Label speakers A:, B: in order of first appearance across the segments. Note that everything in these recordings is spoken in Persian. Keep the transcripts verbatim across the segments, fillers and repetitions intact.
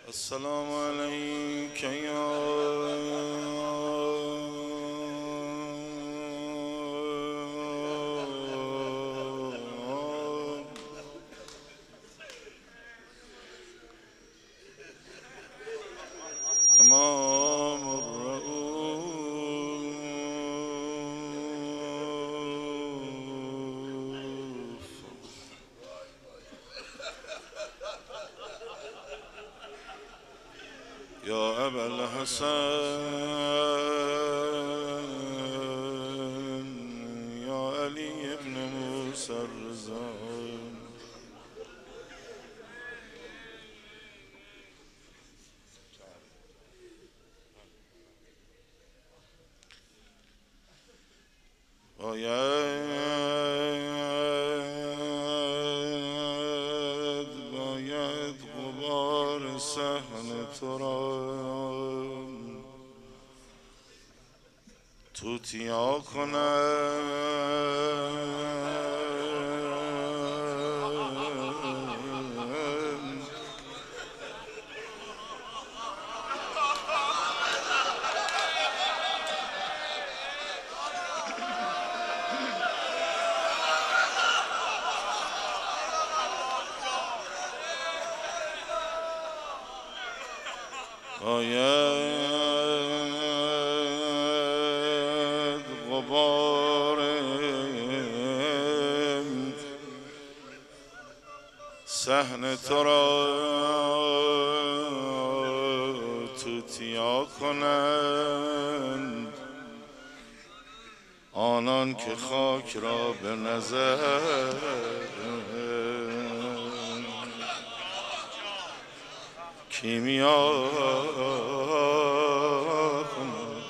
A: السلام عليك يا إمام الرؤوف يا أبا الحسن يا علي بن موسى الرضا باید باید غبار صحن تو را توتیا کنم باید غبار صحن تو را توتیا کنند آنان که خاک را به نظر کیمیا کنند.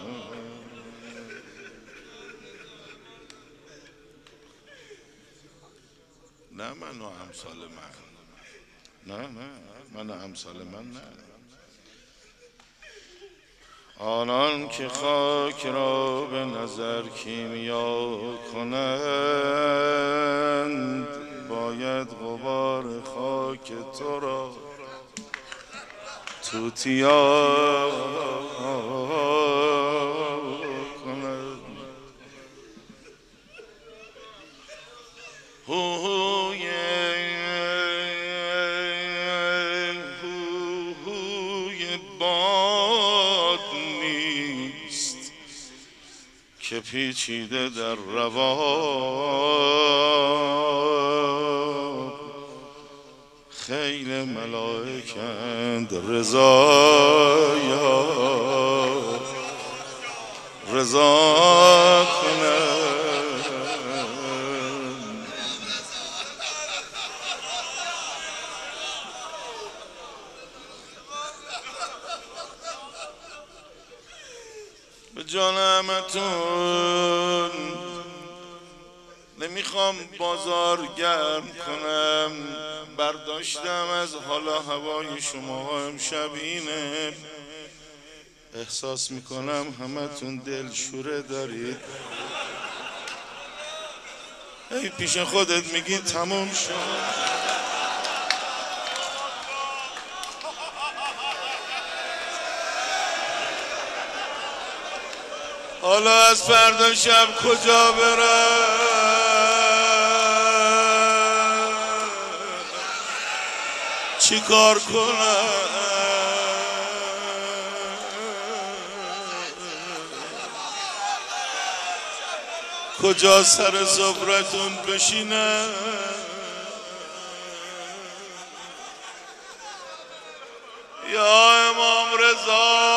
A: نه من و امثال من، نه نه من و امثال من نه. آنان که خاک را به نظر کیمیا کنند باید غبار خاک تو را توتیا کنند. هوی هوی باد نیست که پیچیده در روا خیل ملائکند رضایا رضا کنند. به جانمتون نمیخوام بازار گرم کنم، برداشتم از حالا هوای شما امشب اینه. احساس میکنم همتون دلشوره دارید، ای پیش خودت میگی تموم شد. حالا از فردا شب کجا برم، چی کار کنم، کجا سر سفرتون بشینم. یا امام رضا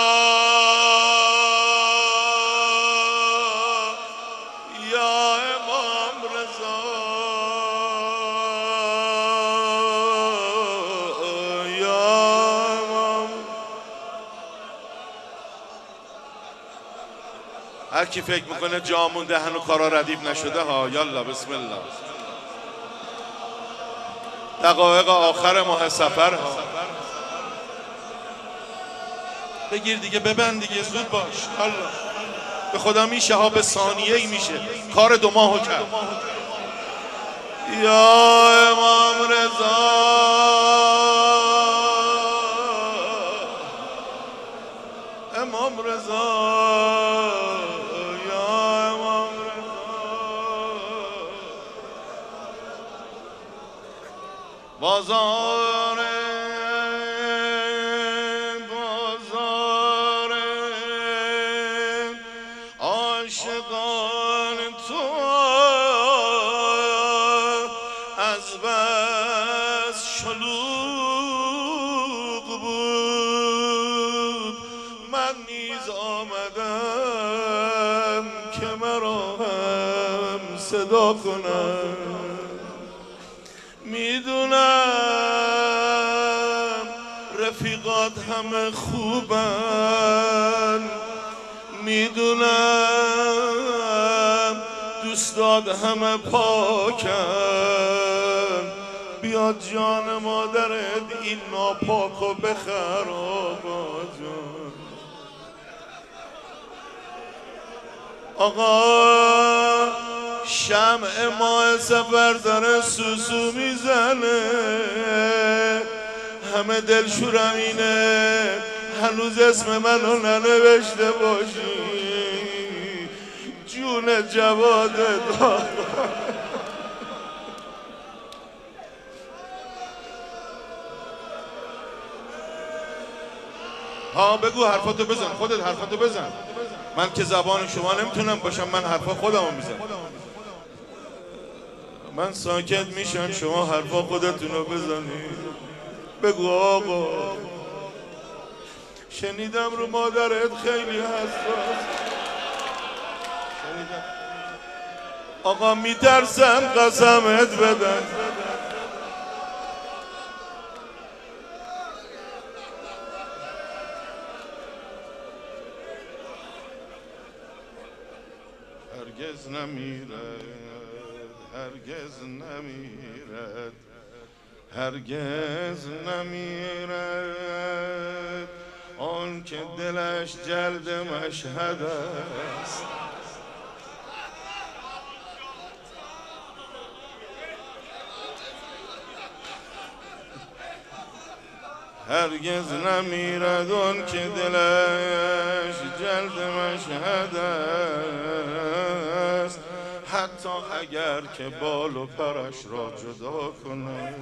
A: هر کی فکر میکنه جا مونده هنو کارا ردیف نشده ها، یالا بسم الله. دقایق آخر ماه سفر ها، بگیر دیگه ببند دیگه زود باش. یالا به خدا میشه ها، به ثانیه ای میشه، کار دو ماهو کرد. یا امام رضا بازار بازار عاشقان تو از بس شلوغ بود، من نیز آمدم که مرا هم صدا کنم. میدونم رفیقات همه خوبن، میدونم دوستات همه پاکن، بیاد جان مادرت این ناپاکو بخر آقا جان. آقا شمع ماه سفر داره سوسو میزنه، همه دلشورم اینه هنوز اسم منو ننوشته باشی، جون جواد داغ. ها بگو حرفاتو بزن، خودت حرفاتو بزن، من که زبان شما نمیتونم باشم، من حرفا خودمو میزنم. من ساکت میشم شما حرفا خودتونو بزنید. بگو آقا شنیدم رو مادرت خیلی حساس، شنیدم آقا میترسم قسمت بدن. هرگز نمیرد، هرگز نمیرد، هرگز نمیرد آن که دلش جلد مشهد است. هرگز نمیرد آن که دلش جلد مشهد است، حتی اگر که بال و پرش را جدا کنه.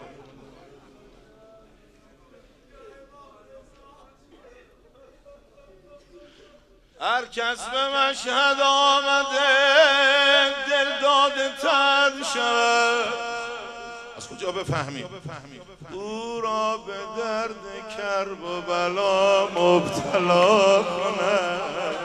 A: هر کس به مشهد آمده دل داده تر شود. از کجا بفهمیم؟ او را به درد کرب و بلا مبتلا کنند.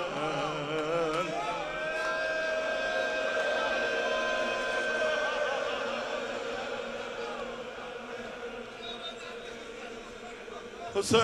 A: حسین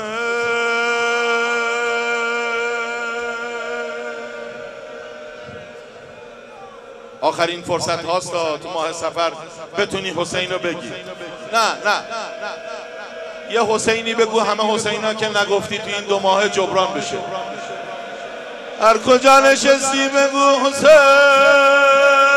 A: آخرین فرصت هاست تا تو ماه سفر بتونی حسین رو بگی. نه نه یه حسینی بگو همه حسینا که نگفتی تو این دو ماه جبران بشه. هر کجا نشستی بگو حسین.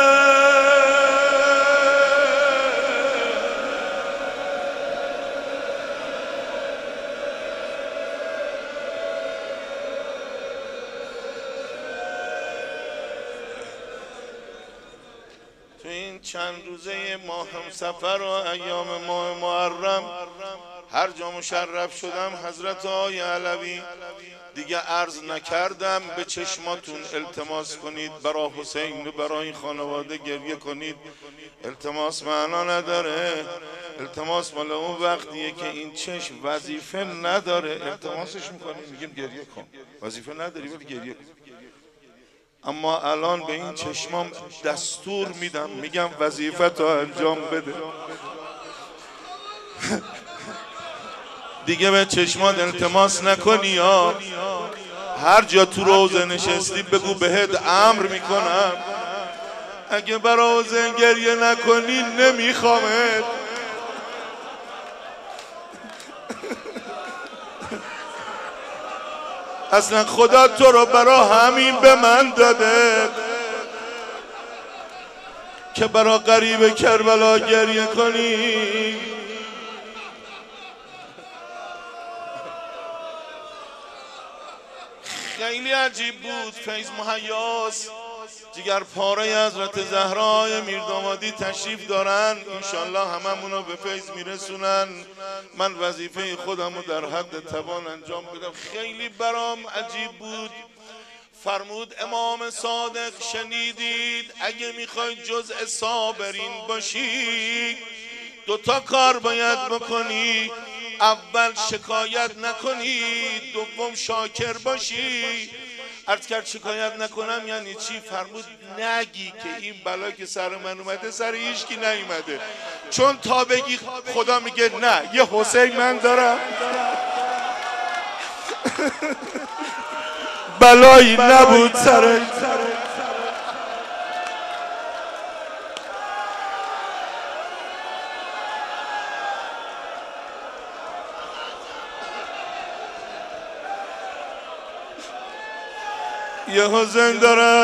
A: تو این چند روزه ماه سفر و ایام ماه محرم هر جا مشرف شدم حضرت آقای علوی دیگه عرض نکردم به چشماتون التماس کنید برای حسین و برای این خانواده گریه کنید. التماس معنا نداره، التماس مال اون وقتیه که این چشم وظیفه نداره التماسش میکنیم میگیم گریه کن، وظیفه نداری ولی گریه کن. اما الان به این چشمام دستور میدم میگم وظیفه تو انجام بده. دیگه به چشمات التماس نکنی یا هر جا تو روزه نشستی بگو بهت امر میکنم اگه برای حسین گریه نکنی نمیخوامت. اصلا خدا تو رو برا همین به من داده که برا غریب کربلا گریه کنی. خیلی عجیب بود فیض مهیاس جگر پاره حضرت زهرای میردامادی تشریف دارن، انشالله هممونو به فیض میرسونن. من وظیفه خودم رو در حد توان انجام بدم. خیلی برام عجیب بود، فرمود امام صادق شنیدید اگه میخواید جزء صابرین باشی دوتا کار باید بکنی، اول شکایت نکنی، دوم شاکر باشی. عرض کرد شکایت نکنم یعنی چی؟ فرمود نگی که این بلا که سر من اومده سر هیچکی نیومده، چون تا بگی خدا میگه نه یه حسین من دارم بلایی نبود سرش. یه حسین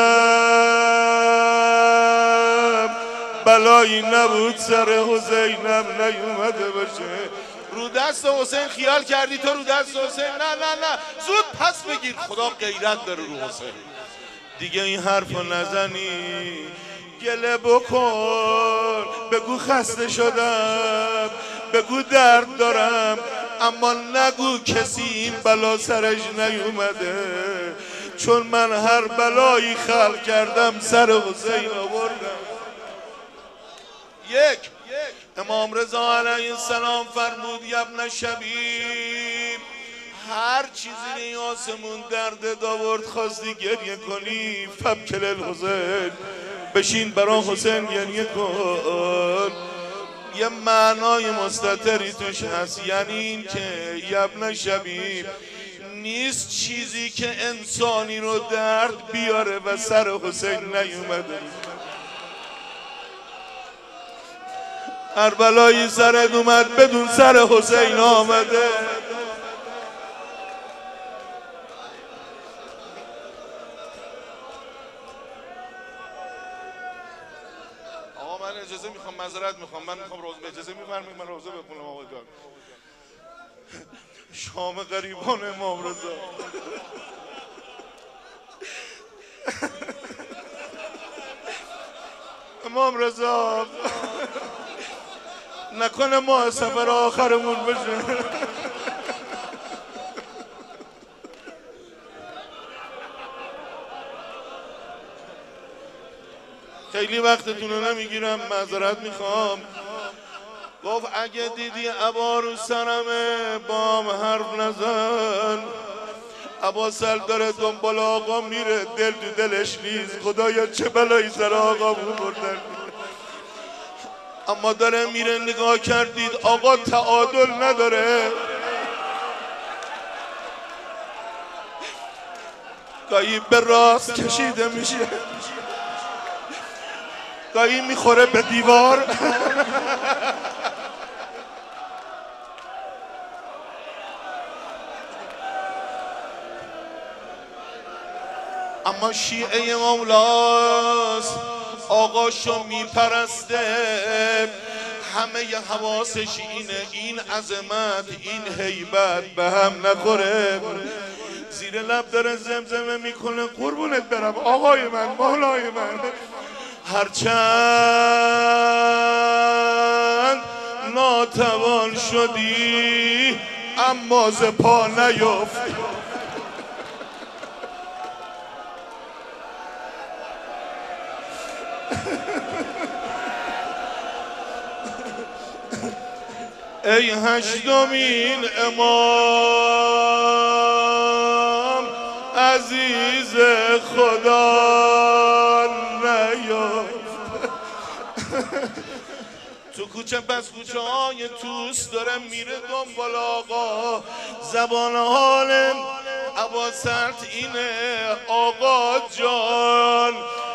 A: دارم بلایی نبود سر حسینم نیومده باشه. رو دست حسین خیال کردی تو رو دست حسین؟ نه نه نه، زود پس بگیر، خدا غیرت داره رو حسین. دیگه این حرفو نزنی، گله بکن، بگو خسته شدم، بگو درد دارم، اما نگو کسی این بلا سرش نیومده، چون من هر بلایی خلق کردم سر حسین آوردم. یک امام رضا علیه السلام فرمود ابن شبیب، هر چیزی که آسمون درد آورد خواستی گریه کنی فبکل الحسین، بشین برا حسین گریه کن. یه معنای مستتری توش هست، یعنی این که ابن شبیب نیست چیزی که انسانی رو درد بیاره و سر حسین نیومده. هر بلایی سرت اومد بدون سر حسین آمده. آقا من اجازه میخوام، معذرت میخوام، من میخوام روزه اجازه میفرمایید من روزه بخونم آقا جان. شام غریبان امام رضا. امام رضا نکنه ما سفر آخرمون بشه. خیلی وقتتون رو نمیگیرم، معذرت میخوام. گفت اگه دیدی عبا رو سرمه بام حرف نزن، عبا سل داره دنبال آقا میره، دل تو دلش نیست، خدایا چه بلایی سر آقا بردن، اما داره میره. نگاه کردید آقا تعادل نداره، گاهی به راست کشیده میشه، گاهی میخوره به دیوار. اما شیعه مولاست، آقاشو میپرسته، همه ی حواسش اینه این عظمت این هیبت به هم نخوره. زیر لب داره زمزمه میکنه قربونت برم آقای من مولای من، هرچند ناتوان شدی اما ز پا نیفتی. ای هشتمین امام عزیز خدا نیافت. تو کوچه پس کوچه های توس داره میره دنبال آقا، زبان حال عبا سرد اینه آقا جان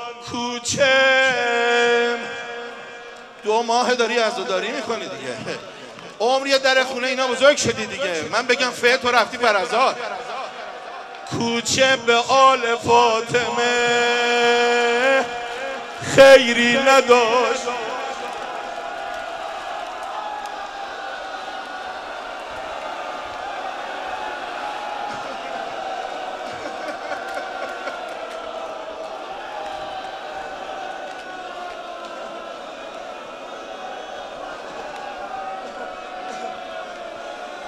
A: کوچه دو ماه داری عزاداری میکنی دیگه، عمر در خونه اینا بزرگ شدی دیگه، من بگم فه تو رفتی برازاد. کوچه به آل فاطمه خیری نداشت،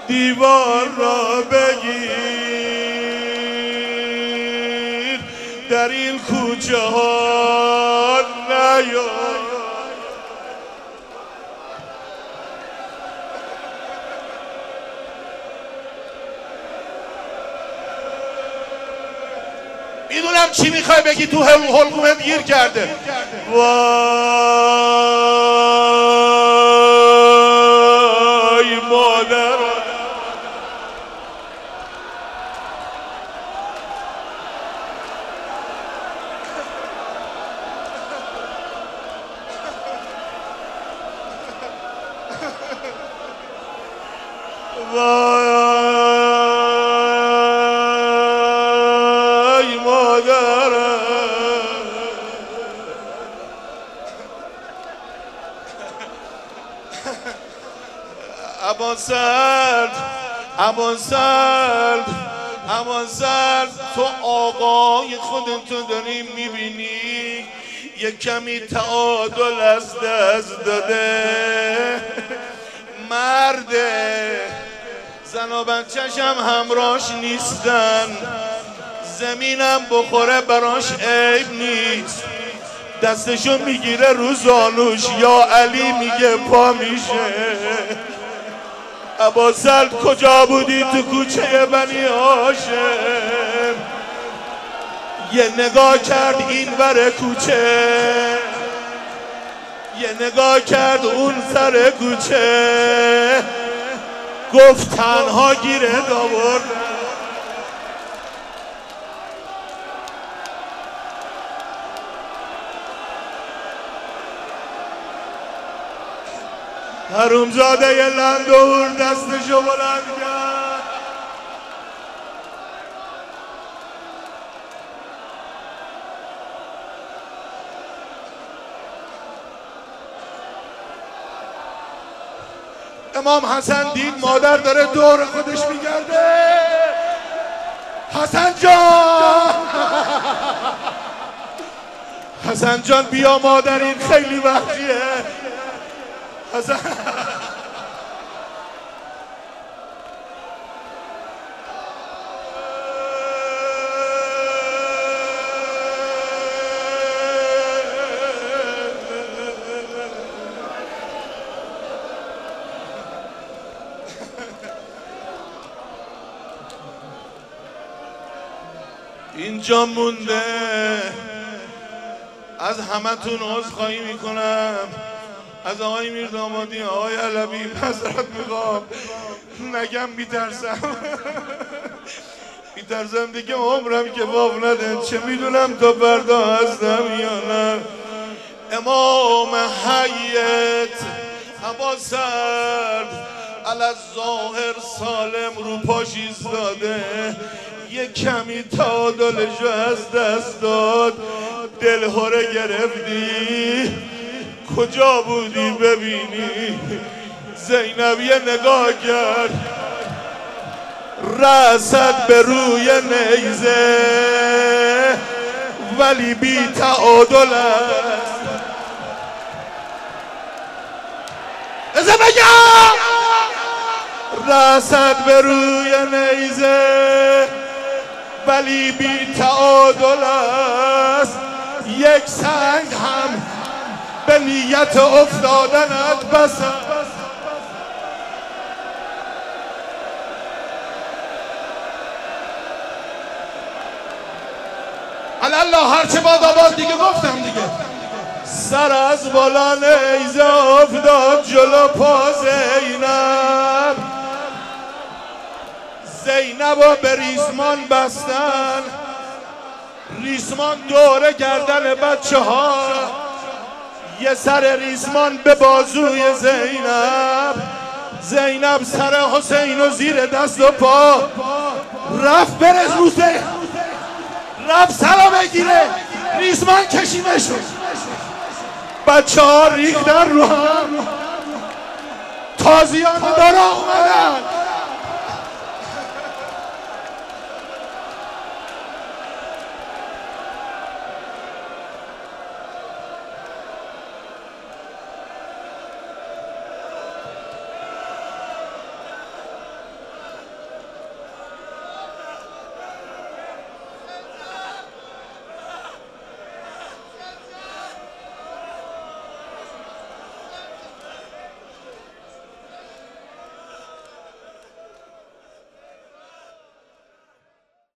A: دیوار را بگیر، در این کوچه ها نیا. میدونم چی میخوای بگی، تو حلقومت گیر کرده. وای مادر، وای مادرم. ابوالسرد، ابوالسرد، ابوالسرد، تو آقای خودتو داری میبینی یه کمی تعادل از دست داده. مرده، زن و بچه‌ش هم همراهش نیستن، زمینم بخوره براش عیب نیست. دستشو میگیره رو زانوش، یا علی میگه پا میشه. ابوالسرد کجا بودی تو کوچه بنی هاشم؟ یه نگاه کرد این ور کوچه، یه نگاه کرد اون سر کوچه، گفت تنها گیرت آوردم. حرومزاده یه لندور دستشو بلند کرد. امام حسن دید مادر داره دور خودش میگرده. حسن جان، حسن جان بیا مادر، این خیلی وحشیه. حسن اینجا مونده. از همتون عذرخواهی میکنم، از آقای میردامادی، آقای علوی معذرت میخوام. نگم میترسم، میترسم دیگه عمرم که باب نده، چه میدونم تا فردا هستم یا نه. امام حیت ابوالسرد علی‌الظاهر سالم رو پاش ایستاده، یه کمی تعادلشو از دست داد. دلهره گرفتی، کجا بودی ببینی؟ زینب یه نگاه کرد، رسد به روی نیزه ولی بی تعادل است. از بگم رسد به روی نیزه ولی بی تعادل است. یک سنگ هم به نیت افتادنت بس. الله هرچه باد آباد دیگه گفتم دیگه. سر از بالا نیزه افتاد جلو پا زینب. زینب رو به ریسمان بستن، ریسمان دوره گردن بچه ها، یه سر ریسمان به بازوی زینب. زینب سر حسین و زیر دست و پا رفت برز روزه، رفت سلام بگیره، ریسمان کشیده شد. بچه ها ریختن رو هم، تازیان دارا اومدن.